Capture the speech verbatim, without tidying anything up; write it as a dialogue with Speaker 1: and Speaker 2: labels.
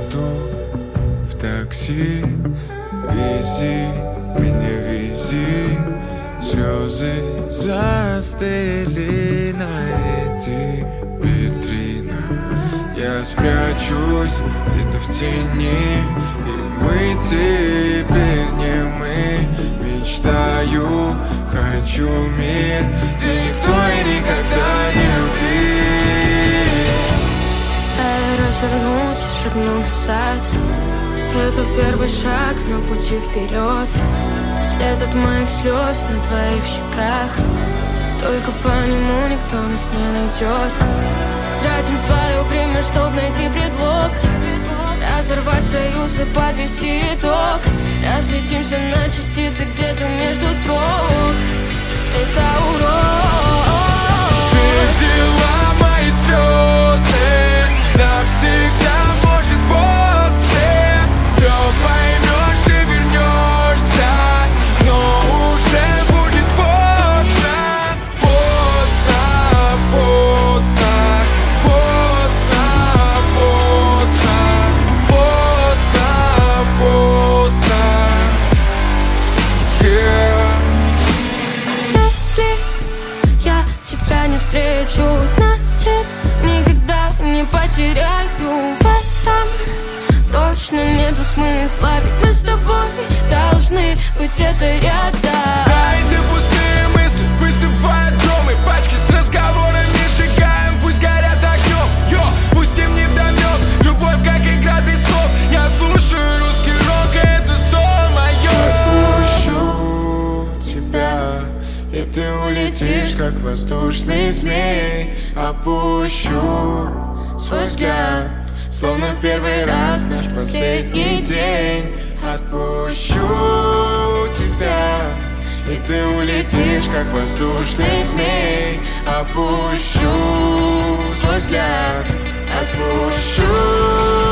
Speaker 1: еду в такси. Вези меня, вези. Слезы застыли на этих витринах. Я спрячусь где-то в тени, и мы теперь не мы. Мечтаю, хочу мир, где никто и никогда не любит.
Speaker 2: Я развернулся, шагнул назад. Это первый шаг на пути вперед. След от моих слез на твоих щеках. Только по нему никто нас не найдет. Тратим свое время, чтоб найти предлог, разорвать союз и подвести итог. Разлетимся на частицы где-то между строк. Это урок.
Speaker 1: Ты взяла мои слезы навсегда, может, после. Все поймешь и вернешься, но уже будет поздно. Поздно, поздно, поздно, поздно, поздно, поздно. Yeah.
Speaker 2: Если я тебя не встречу, значит, никогда не потеряю. В этом точно нету смысла, ведь мы с тобой должны быть это рядом.
Speaker 1: Да, эти пустые мысли высыпают громы. Пачки с разговорами сжигаем, пусть горят огнем. Йо, пусть им не вдомёк. Любовь как игра без слов. Я слушаю русский рок, и это сон моё. Отпущу тебя, и ты улетишь, как воздушный змей. Опущу свой взгляд, словно в первый раз наш последний день. Отпущу тебя, и ты улетишь, как воздушный змей. Опущу свой взгляд, отпущу.